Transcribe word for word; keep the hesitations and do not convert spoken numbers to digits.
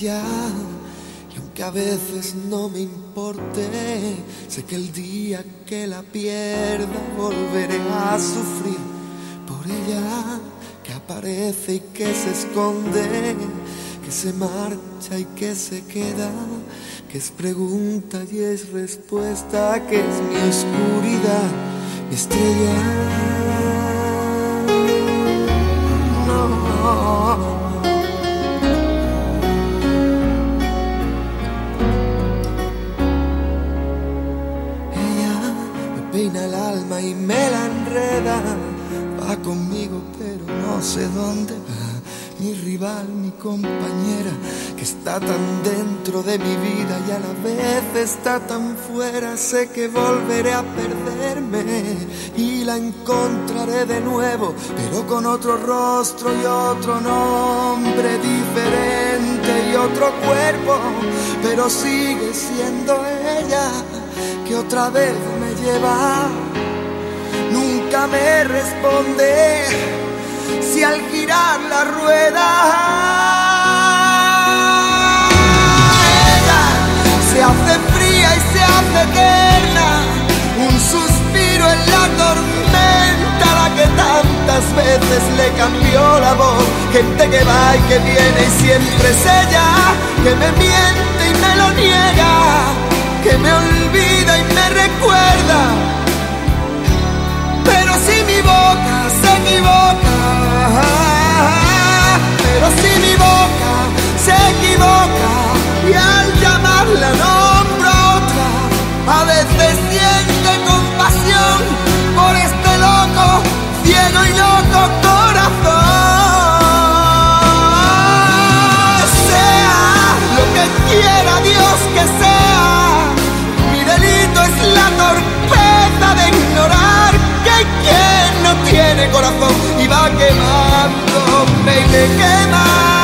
ella. Y aunque a veces no me importe, sé que el día que la pierda volveré a sufrir por ella, que aparece y que se esconde, que se marcha y que se queda, que es pregunta y es respuesta, que es mi oscuridad, mi estrella. No. Peina el alma y me la enreda, va conmigo pero no sé dónde va. Mi rival, mi compañera, que está tan dentro de mi vida y a la vez está tan fuera. Sé que volveré a perderme y la encontraré de nuevo, pero con otro rostro y otro nombre diferente y otro cuerpo, pero sigue siendo ella que otra vez me lleva. Nunca me responde si al girar la rueda ella se hace fría y se hace eterna, un suspiro en la tormenta, la que tantas veces le cambió la voz. Gente que va y que viene y siempre es ella, que me miente y me lo niega, que me olvida y me recuerda. Pero si mi boca se equivoca, pero si mi boca se equivoca y al llamarla nombro a otra, a veces siente compasión por este loco, ciego y loco corazón. Sea lo que quiera Dios que sea, mi delito es la torpeza de ignorar que hay quien no tiene corazón y va quemándome y me quema.